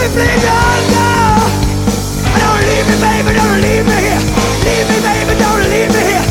please don't go. Don't leave me, baby, don't leave me here. Leave me, baby, don't leave me here.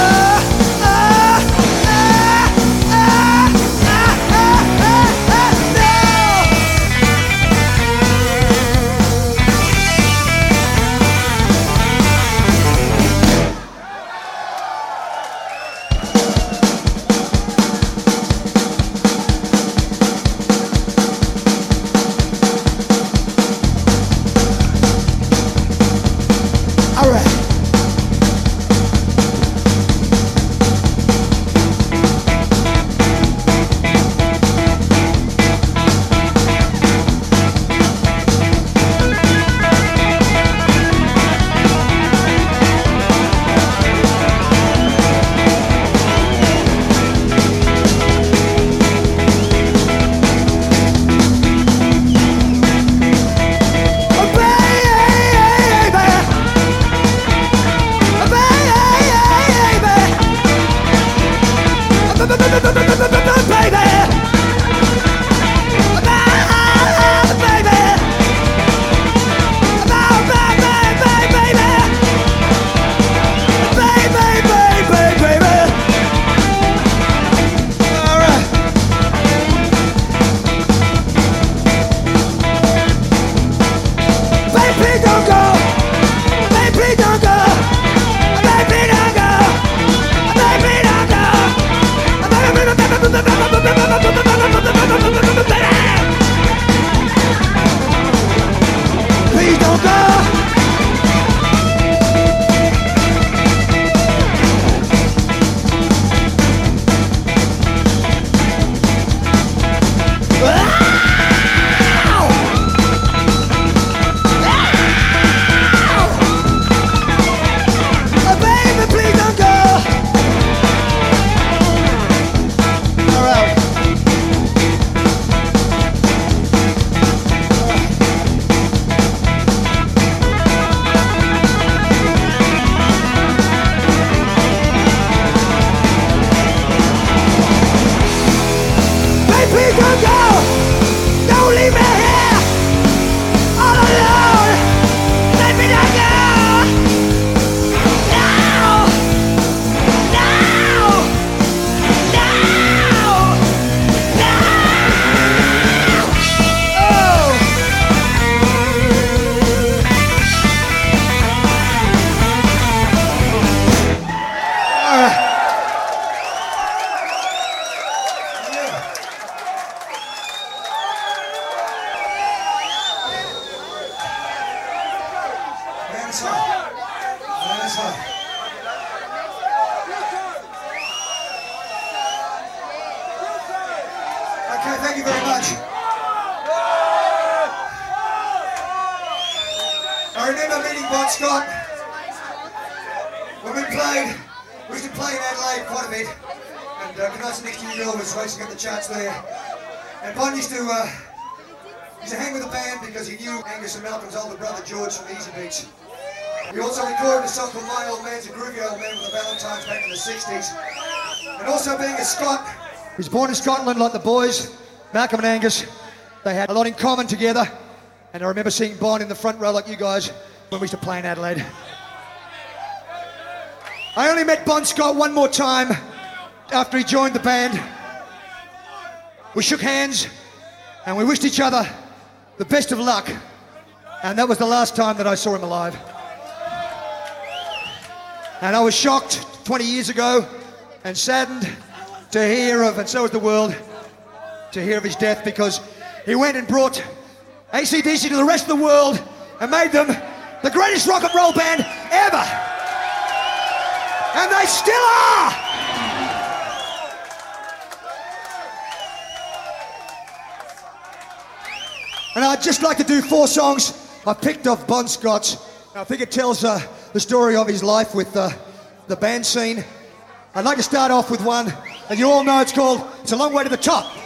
Okay, thank you very much. I remember meeting Bon Scott when we used to play in Adelaide quite a bit, and Tonight's Next Year Girl was racing up the charts there. And Bon used to hang with the band because he knew Angus and Malcolm's older brother George from Easy Beats. He also recorded a song called My Old Man's a Groovy Old Man with the Valentines back in the 60s. And also being a Scot, he was born in Scotland like the boys, Malcolm and Angus. They had a lot in common together. And I remember seeing Bon in the front row like you guys when we used to play in Adelaide. I only met Bon Scott one more time after he joined the band. We shook hands and we wished each other the best of luck. And that was the last time that I saw him alive. And I was shocked 20 years ago and saddened to hear of, and so was the world, to hear of his death, because he went and brought AC/DC to the rest of the world and made them the greatest rock and roll band ever. And they still are! And I'd just like to do 4 songs I picked off Bon Scott's. I think it tells the story of his life with the band scene. I'd like to start off with one that you all know. It's called It's a Long Way to the Top.